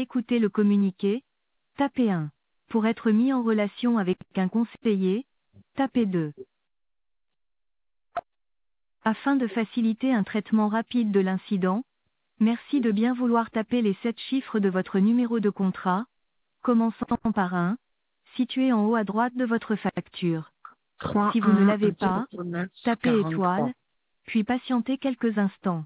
écouter le communiqué, tapez 1. Pour être mis en relation avec un conseiller, tapez 2. Afin de faciliter un traitement rapide de l'incident, merci de bien vouloir taper les 7 chiffres de votre numéro de contrat, commençant par 1, situé en haut à droite de votre facture. Si vous ne l'avez pas, tapez étoile, puis patientez quelques instants.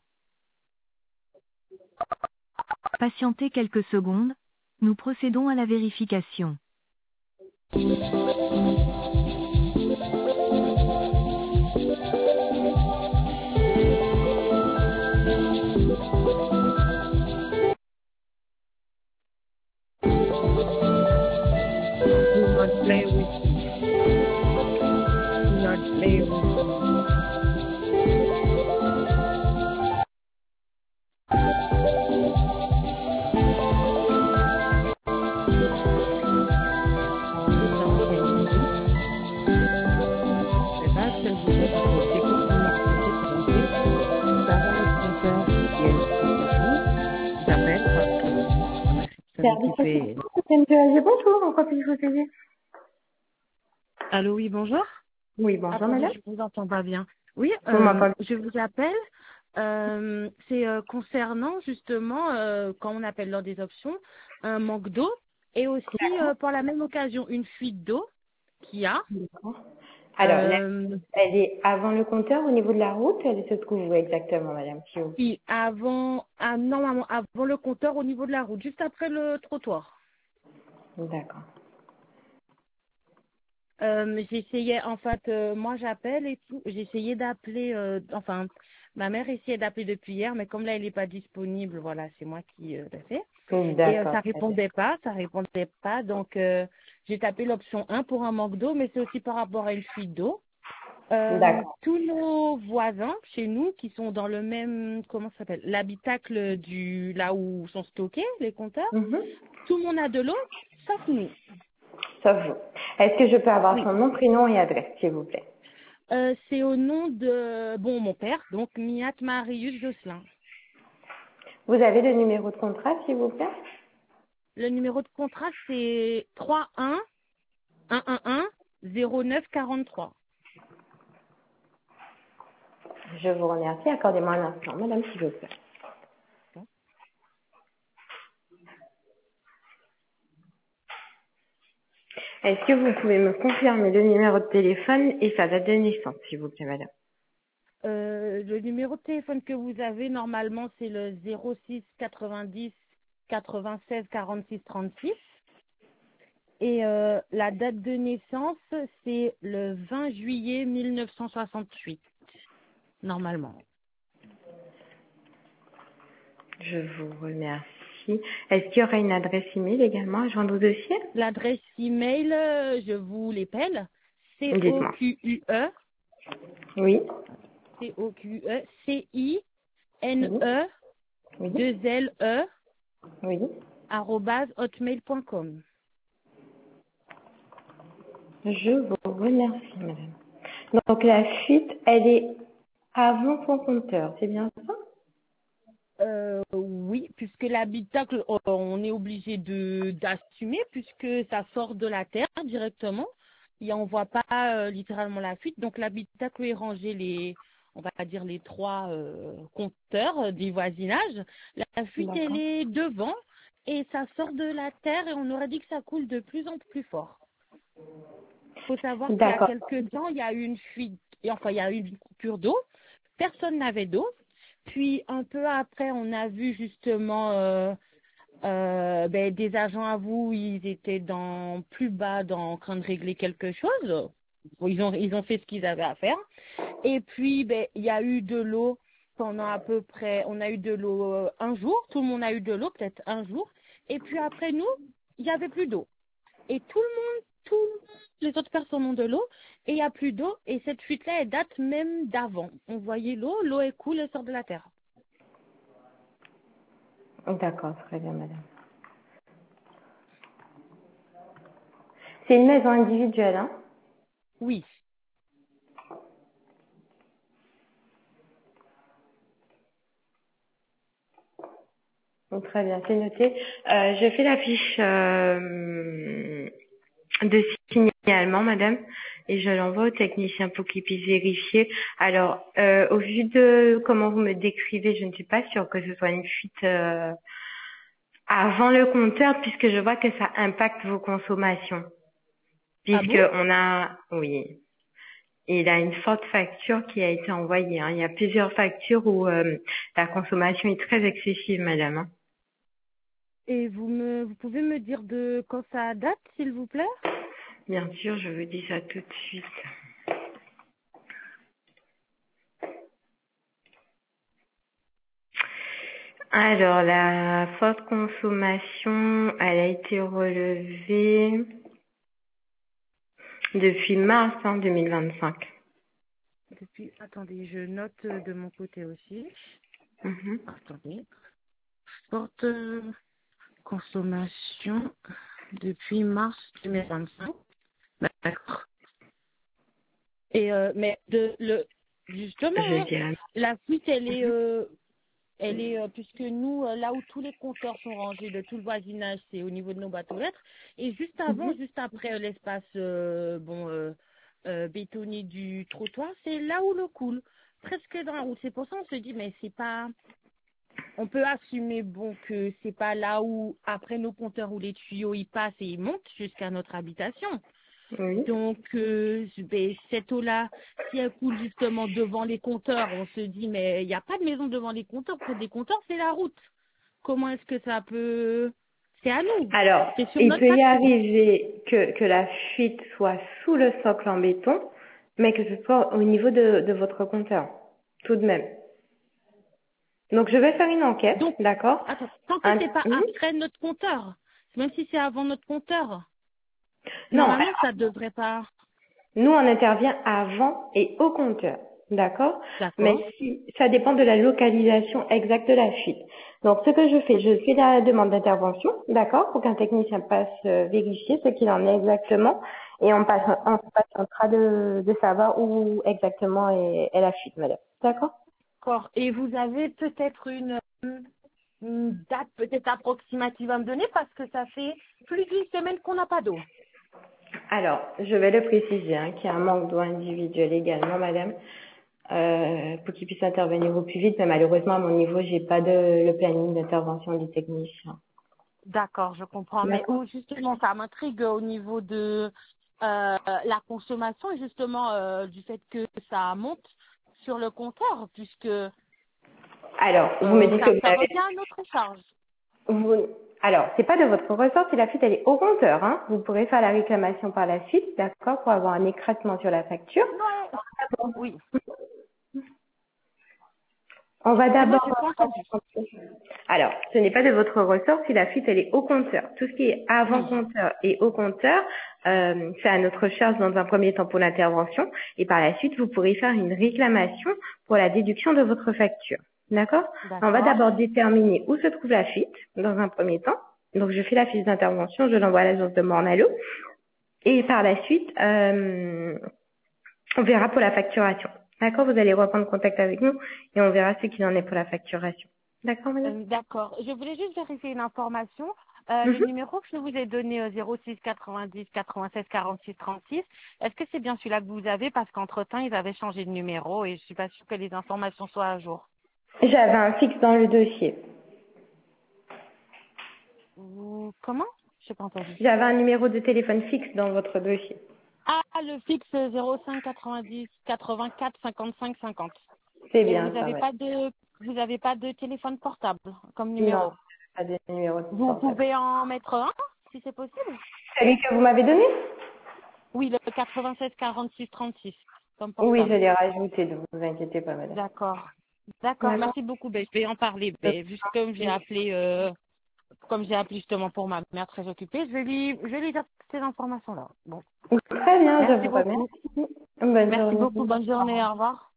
Patientez quelques secondes, nous procédons à la vérification. Do not play with me. Do not play with me. Putain, c'est une je sais pas ce que vous faites, c'est quoi comme activité trompée. D'avant le compteur, il y a une compagnie, j'appelle parce qu'on a Service qui fait... MPAG, bonjour, en quoi puis-je vous aider? Allô, oui, bonjour. Oui, bonjour Attendez, madame. je vous entends pas bien. Oui, Vous m'entendez? je vous appelle. C'est concernant justement, quand on appelle lors des options, un manque d'eau et aussi par la même occasion une fuite d'eau qu'il y a. D'accord. Alors, Euh, elle est avant le compteur au niveau de la route, elle se trouve où exactement madame? Puis normalement avant le compteur au niveau de la route, juste après le trottoir. D'accord. J'essayais, en fait, moi j'appelle et tout. J'essayais d'appeler, ma mère essayait d'appeler depuis hier, mais comme là elle n'est pas disponible, voilà, c'est moi qui l'ai fait. Et D'accord. ça répondait pas. Donc j'ai tapé l'option 1 pour un manque d'eau, mais c'est aussi par rapport à une fuite d'eau. D'accord. Tous nos voisins chez nous qui sont dans le même, comment ça s'appelle, l'habitacle là où sont stockés les compteurs, Mhm. tout le monde a de l'eau, sauf nous. Sauf vous. Est-ce que je peux avoir Oui. son nom, prénom et adresse, s'il vous plaît? C'est au nom de mon père, donc Miat Marius Josselin. Vous avez le numéro de contrat, s'il vous plaît? Le numéro de contrat c'est 31 111 09 43. Je vous remercie. Accordez-moi un instant, madame, s'il vous plaît. Est-ce que vous pouvez me confirmer le numéro de téléphone et sa date de naissance, s'il vous plaît, madame? Le numéro de téléphone que vous avez normalement c'est le 06 90 96 46 36 et la date de naissance c'est le 20 juillet 1968 normalement. Je vous remercie. Est-ce qu'il y aura une adresse email également à joindre au dossier? L'adresse email, je vous l'épelle, Dites-moi. COQUE Oui. COQE Oui. CINE Oui. 2LE Oui. @hotmail.com. Je vous remercie, madame. Donc, la fuite, elle est avant son compteur, c'est bien ça? Oui, puisque l'habitacle, on est obligé d'assumer puisque ça sort de la terre directement et on voit pas littéralement la fuite. Donc l'habitacle est rangé on va dire les trois compteurs du voisinage. La fuite elle D'accord. est devant et ça sort de la terre et on aurait dit que ça coule de plus en plus fort. Il faut savoir qu'il y a D'accord. quelques temps, il y a eu une fuite, et enfin il y a eu une coupure d'eau. Personne n'avait d'eau. Puis un peu après, on a vu justement des agents à vous, ils étaient plus bas en train de régler quelque chose. Bon, ils ont fait ce qu'ils avaient à faire. Et puis il y a eu de l'eau pendant à peu près, on a eu de l'eau un jour, tout le monde a eu de l'eau peut-être un jour. Et puis après nous, il n'y avait plus d'eau. Et tous les autres personnes ont de l'eau et il n'y a plus d'eau. Et cette fuite-là, elle date même d'avant. On voyait l'eau est coule, elle sort de la terre. D'accord, très bien, madame. C'est une maison individuelle, hein? Oui. Très bien, c'est noté. Je fais la fiche de signalement, madame, et je l'envoie au technicien pour qu'il puisse vérifier. Alors, au vu de comment vous me décrivez, je ne suis pas sûre que ce soit une fuite avant le compteur, puisque je vois que ça impacte vos consommations. Ah Puisque bon? on a, oui, il a une forte facture qui a été envoyée. Hein. Il y a plusieurs factures où la consommation est très excessive, madame. Hein. Et vous pouvez me dire de quand ça date, s'il vous plaît? Bien sûr, je vous dis ça tout de suite. Alors, la forte consommation, elle a été relevée depuis mars 2025. Depuis, attendez, je note de mon côté aussi. Mhm. Attendez. Forte consommation depuis mars 2025. D'accord. Et mais Je justement, dirais. la fuite, elle est puisque nous, là où tous les compteurs sont rangés de tout le voisinage, c'est au niveau de nos boîtes aux lettres. Et juste avant, Mhm. juste après l'espace bétonné du trottoir, c'est là où l'eau coule, presque dans la route. C'est pour ça qu'on se dit, mais c'est pas. On peut assumer bon que c'est pas là où après nos compteurs où les tuyaux ils passent et ils montent jusqu'à notre habitation. Oui. Donc, cette eau-là, si elle coule justement devant les compteurs, on se dit, mais il n'y a pas de maison devant les compteurs. Pour des compteurs, c'est la route. Comment est-ce que ça peut... C'est à nous. Alors, C'est sur il notre peut y facture. arriver que la fuite soit sous le socle en béton, mais que ce soit au niveau de votre compteur, tout de même. Donc, je vais faire une enquête, Donc, d'accord? attends, tant que c'est pas Mhm. après notre compteur, même si c'est avant notre compteur, Non, normalement, ça devrait pas... nous, on intervient avant et au compteur, d'accord? Mais D'accord. si, ça dépend de la localisation exacte de la fuite. Donc, ce que je fais la demande d'intervention, d'accord, pour qu'un technicien passe vérifier ce qu'il en est exactement, et on passera de savoir où exactement est la fuite, madame. D'accord? D'accord. Et vous avez peut-être une date peut-être approximative à me donner parce que ça fait plus d'une semaine qu'on n'a pas d'eau. Alors, je vais le préciser, hein, qu'il y a un manque d'eau individuel également, madame, pour qu'il puisse intervenir au plus vite, mais malheureusement, à mon niveau, j'ai pas le planning d'intervention du technicien. D'accord, je comprends. Mais D'accord. où justement, ça m'intrigue au niveau de la consommation et justement du fait que ça monte sur le compteur, puisque Alors, vous me dites que ça revient à notre charge. vous, alors, c'est pas de votre ressort si la fuite elle est au compteur, hein. Vous pourrez faire la réclamation par la suite, d'accord, pour avoir un écrasement sur la facture. Non, oui. On va Excusez-moi, d'abord. j'ai pas entendu. Alors, ce n'est pas de votre ressort si la fuite elle est au compteur. Tout ce qui est avant Oui, compteur et au compteur, c'est à notre charge dans un premier temps pour l'intervention, et par la suite vous pourrez faire une réclamation pour la déduction de votre facture. D'accord? On va d'accord. d'abord déterminer où se trouve la fuite dans un premier temps. Donc je fais la fiche d'intervention, je l'envoie à l'agence de Mornalo, et par la suite, on verra pour la facturation. D'accord? Vous allez reprendre contact avec nous et on verra ce qu'il en est pour la facturation. D'accord, madame? D'accord. Je voulais juste vérifier une information. Le Mhm. numéro que je vous ai donné 06 90 96 46 36, est-ce que c'est bien celui-là que vous avez? Parce qu'entre-temps, ils avaient changé de numéro et je suis pas sûre que les informations soient à jour. J'avais un fixe dans le dossier. Comment? Je n'ai pas entendu. J'avais un numéro de téléphone fixe dans votre dossier. Ah, le fixe 05 90 84 55 50. C'est Et bien ça, ouais. vous avez pas de téléphone portable comme Non, numéro. pas de numéro de Vous portable. pouvez en mettre un, si c'est possible? Celui que vous m'avez donné? Oui, le 96 46 36 comme Oui, je portable. l'ai rajouté, ne vous inquiétez pas, madame. D'accord. D'accord, D'accord? merci beaucoup. Ben, je vais en parler. Ben, juste comme j'ai appelé justement pour ma mère très occupée, je vais lui dire ces informations-là. Bon. Très bien, je Merci vous beaucoup. remercie. Bonne Merci journée. beaucoup. Bonne journée. Au revoir.